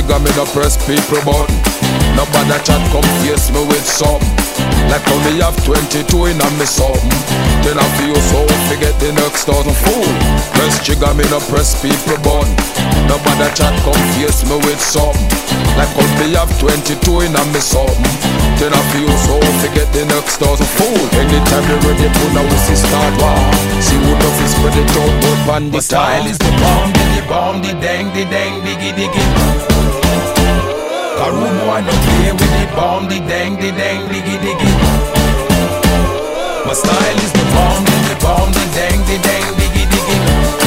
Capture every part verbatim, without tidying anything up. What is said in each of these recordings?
trigger, me no press people button. Nobody chat come face me with something. Like how me have twenty-two in a me something. Then I feel so forget the next thousand fool. Press trigger, me no press people button. Nobody chat come face me with something. Like how me have twenty-two in a me something. Then I feel so forget the next thousand fool. Anytime you ready put now we see start war. See who the fist spread it out but pan the style is the bomb, the bomb, the dang, the dang, diggy diggy. A room boy no play with the bomb, the dang, the dang, diggy diggy. My style is the bomb, the bomb, the dang, the dang, diggy diggy.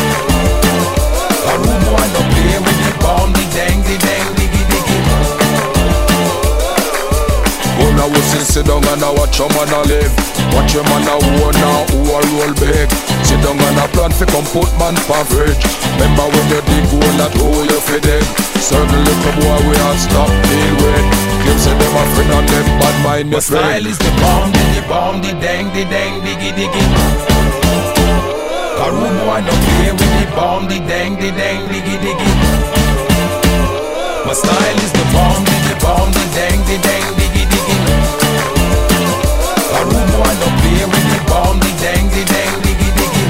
A room boy no play with the bomb, the dang, the dang, diggy diggy. Go now we see sit down and I watch your man a live. Watch your man a own now who a roll big. Sit down and a plan fi come put man pa fridge. Remember when you dig hole that hole you fi dig. Certain little boy we all stop deal with. Claim say them a friend and them bad mind your friend. My style is the bomb, the bomb, the dang, the dang, diggy diggy. A room boy no play with the bomb, the dang, the dang, diggy diggy. My style is the bomb, the bomb, the dang, the dang, diggy diggy. A room boy no play with the bomb, the dang, the dang, diggy diggy.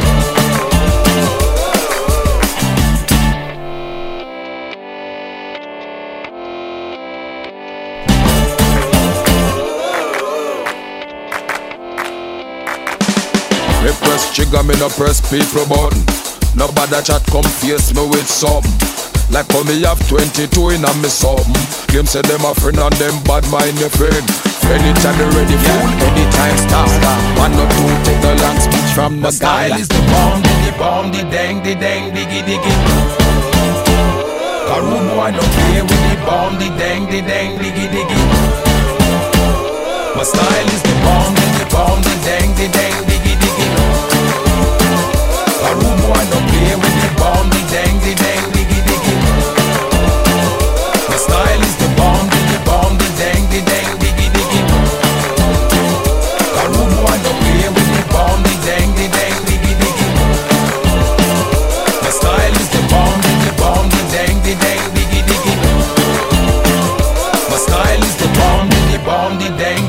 Me press trigger, me no press people button. Nobody chat come face me with something. Like how me have twenty-two in a me something. Claim say them a friend and them bad mind your friend. Anytime you ready fool, anytime start. One or two take the long speech from the style is the bomb, the bomb, the dang, the dang, diggy diggy. A room boy no play with the bomb, the dang, the dang, diggy diggy. My style is the bomb, the bomb, the dang, the dang, diggy.